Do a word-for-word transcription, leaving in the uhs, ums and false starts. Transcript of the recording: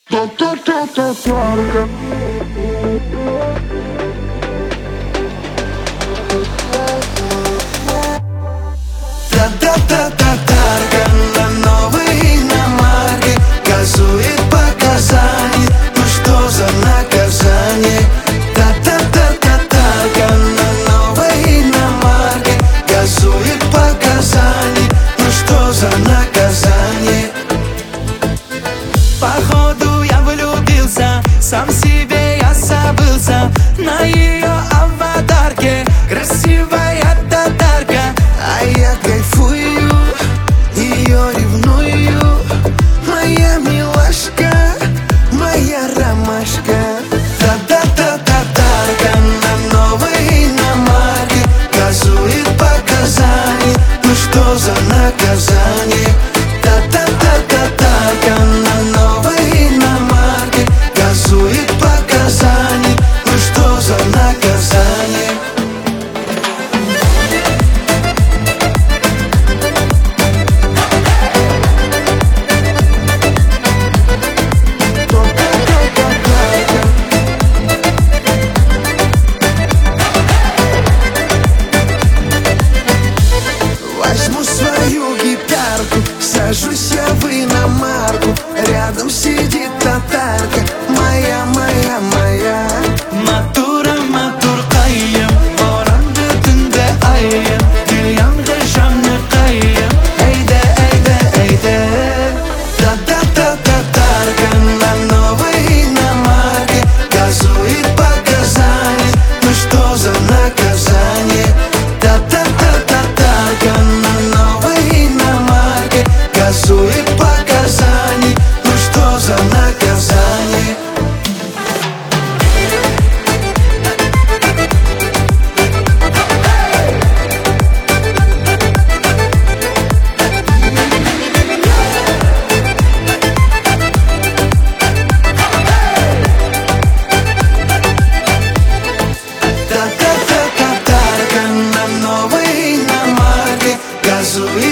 Татарка. Та-та-та-татарка на новой иномарке газует по Казани. Ну что за наказание? Та-та-та-татарка на новой иномарке газует по Казани. Ну что за наказание? Походу я влюбился, сам себе я забылся. На ее аватарке красивая татарка, а я кайфую, ее ревную. Моя милашка, моя ромашка. Та-та-та-татарка на новой иномарке газует по Казани. Ну что за наказание? Та-та-та-татарка на новой иномарке газует по Казани. Ну что за наказание? Возьму свою гитарку, сажусь я в иномарку. Рядом сидит татарка, моя, моя, моя. Матура, матуркайым, боранды түнде айым. Дünyanға жанны қайым, әйдә, әйдә, әйдә. Та-та-та-татарка на новой иномарке газует по Казани. Ну что за наказание? Та-та-та-татарка на новой иномарке газует по Казани. Ну что за наказание? Та-та-та-татарка на новой иномарке газует